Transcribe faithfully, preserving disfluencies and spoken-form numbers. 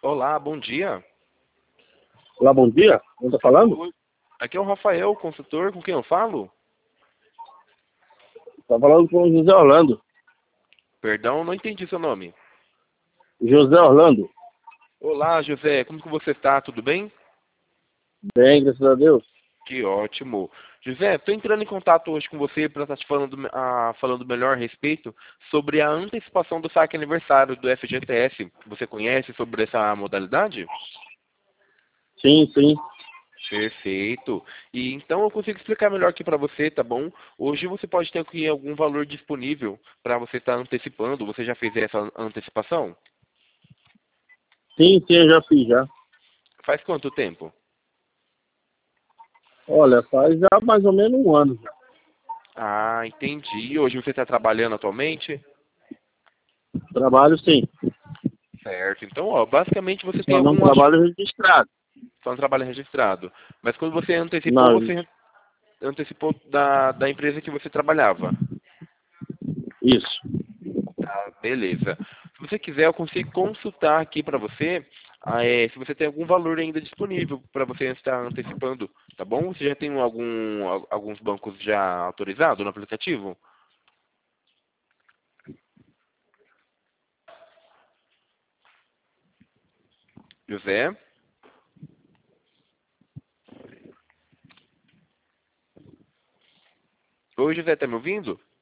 Olá, bom dia. Olá, bom dia. Quem está falando? Oi. Aqui é o Rafael, consultor, com quem eu falo? Está falando com o José Orlando. Perdão, não entendi seu nome. José Orlando. Olá, José, como que você está? Tudo bem? Bem, graças a Deus. Que ótimo. José, estou entrando em contato hoje com você para estar te falando, ah, falando melhor a respeito sobre a antecipação do saque aniversário do F G T S. Você conhece sobre essa modalidade? Sim, sim. Perfeito. E então eu consigo explicar melhor aqui para você, tá bom? Hoje você pode ter aqui algum valor disponível para você estar antecipando. Você já fez essa antecipação? Sim, sim, eu já fiz já. Faz quanto tempo? Olha, faz já mais ou menos um ano já. Ah, entendi. Hoje você está trabalhando atualmente? Trabalho sim. Certo. Então, ó, basicamente você tem Só não algum ach- trabalho registrado. só um trabalho registrado. Mas quando você antecipou, Não, você antecipou da, da empresa que você trabalhava. isso. Tá, beleza. Se você quiser, eu consigo consultar aqui para você ah, é, se você tem algum valor ainda disponível para você estar antecipando, tá bom? Você já tem algum, al- alguns bancos já autorizados no aplicativo? José? Oi, José, tá me ouvindo?